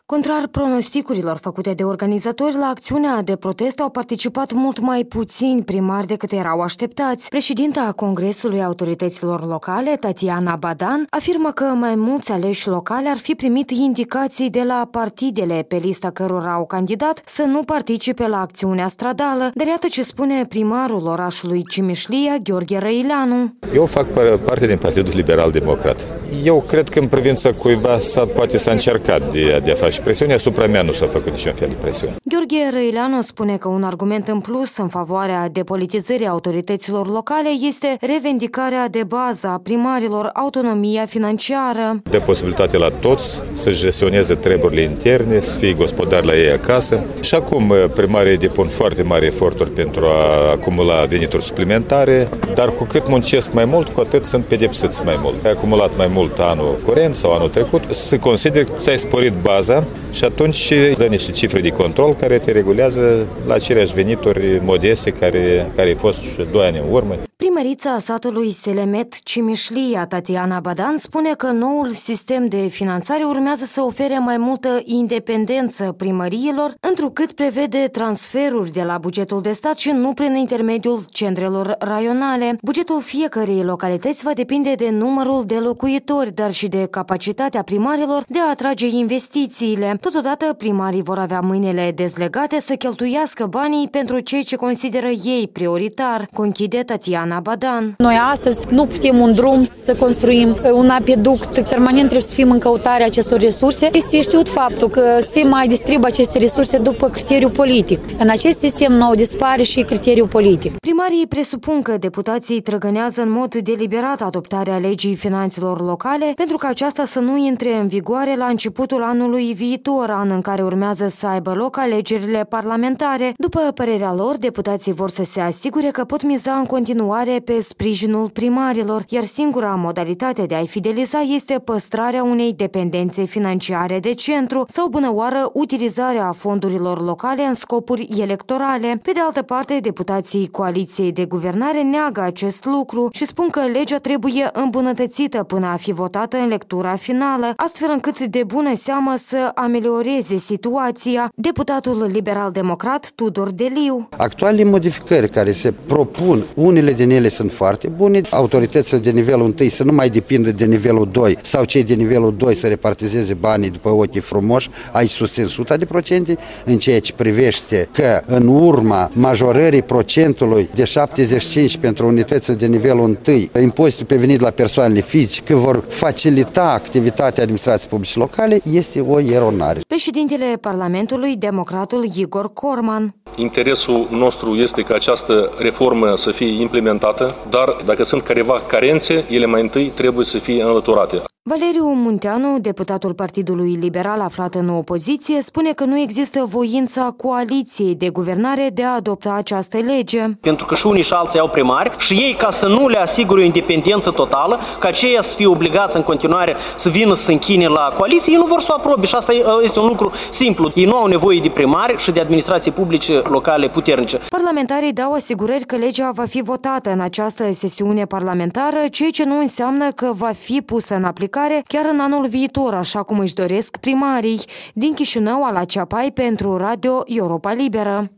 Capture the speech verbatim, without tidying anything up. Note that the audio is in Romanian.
Contrar pronosticurilor făcute de organizatori, la acțiunea de protest au participat mult mai puțini primari decât erau așteptați. Președinta Congresului Autorităților Locale, Tatiana Badan, afirmă că mai mulți aleși locali ar fi primit indicații de la partidele pe lista cărora au candidat să nu participe la acțiunea stradală, dar iată ce spune primarul orașului Cimișlia, Gheorghe Răileanu. Eu fac parte din Partidul Liberal Democrat. Eu cred că în privința cuiva s-a, poate s-a încercat de, de a face presiune, asupra mea nu s-a făcut niciun fel de presiune. Gheorghe Răileanu spune că un argument în plus în favoarea depolitizării autorităților locale este revendicarea de bază a primarilor, autonomia financiară. De posibilitate la toți să gestioneze treburile interne, să fie gospodari la ei acasă. Și acum primarii depun foarte mari eforturi pentru a acumula venituri suplimentare, dar cu cât muncesc mai mult, cu atât sunt pedepsiți mai mult. Ai acumulat mai mult anul curent sau anul trecut, se consider că ți-ai sporit baza și atunci dă niște cifre de control care te regulează la aceleași venituri modeste care, care au fost și doi ani în urmă. Primărița satului Selemet Cimișlia, Tatiana Badan, spune că noul sistem de finanțare urmează să ofere mai multă independență primăriilor, întrucât prevede transferuri de la bugetul de stat și nu prin intermediul centrelor raionale. Bugetul fiecărei localități va depinde de numărul de locuitori, dar și de capacitatea primarilor de a atrage investițiile. Totodată, primarii vor avea mâinile dezlegate să cheltuiască banii pentru ceea ce consideră ei prioritar, conchide Tatiana Badan. Noi astăzi nu putem un drum să construim, un apeduct, permanent trebuie să fim în căutarea acestor resurse. Este știut faptul că se mai distribuie aceste resurse după criteriul politic. În acest sistem nou dispare și criteriul politic. Primarii presupun că deputații trăgânează în mod deliberat adoptarea legii finanțelor locale pentru că aceasta să nu intre în vigoare la începutul anului viitor, an în care urmează să aibă loc alegerile parlamentare. După părerea lor, deputații vor să se asigure că pot miza în continuare pe sprijinul primarilor, iar singura modalitate de a-i fideliza este păstrarea unei dependențe financiare de centru sau, bună oară, utilizarea fondurilor locale în scopuri electorale. Pe de altă parte, deputații Coaliției de Guvernare neagă acest lucru și spun că legea trebuie îmbunătățită până a fi votată în lectura finală, astfel încât de bună seamă să amelioreze situația. Deputatul liberal-democrat Tudor Deliu. Actualele modificări care se propun, unele din ele sunt foarte bune. Autoritățile de nivelul unu să nu mai depindă de nivelul doi sau cei de nivelul doi să repartizeze banii după ochii frumoși. Aici susțin o sută la sută în ceea ce privește că în urma majorării procentului de șaptezeci și cinci pentru unitățile de nivelul unu, impozitul pe venit la persoanele fizice, că vor facilita activitatea administrației publice locale, este o eronare. Președintele Parlamentului, democratul Igor Corman. Interesul nostru este ca această reformă să fie implementată, dar dacă sunt careva carențe, ele mai întâi trebuie să fie înlăturate. Valeriu Munteanu, deputatul Partidului Liberal aflat în opoziție, spune că nu există voința coaliției de guvernare de a adopta această lege. Pentru că și unii și alții au primari și ei, ca să nu le asigure o independență totală, ca aceia să fie obligați în continuare să vină să se închine la coaliție, ei nu vor să o aprobe și asta este un lucru simplu. Ei nu au nevoie de primari și de administrații publice locale puternice. Parlamentarii dau asigurări că legea va fi votată în această sesiune parlamentară, ceea ce nu înseamnă că va fi pusă în aplicare chiar în anul viitor, așa cum își doresc primarii. Din Chișinău, Ala Ceapai pentru Radio Europa Liberă.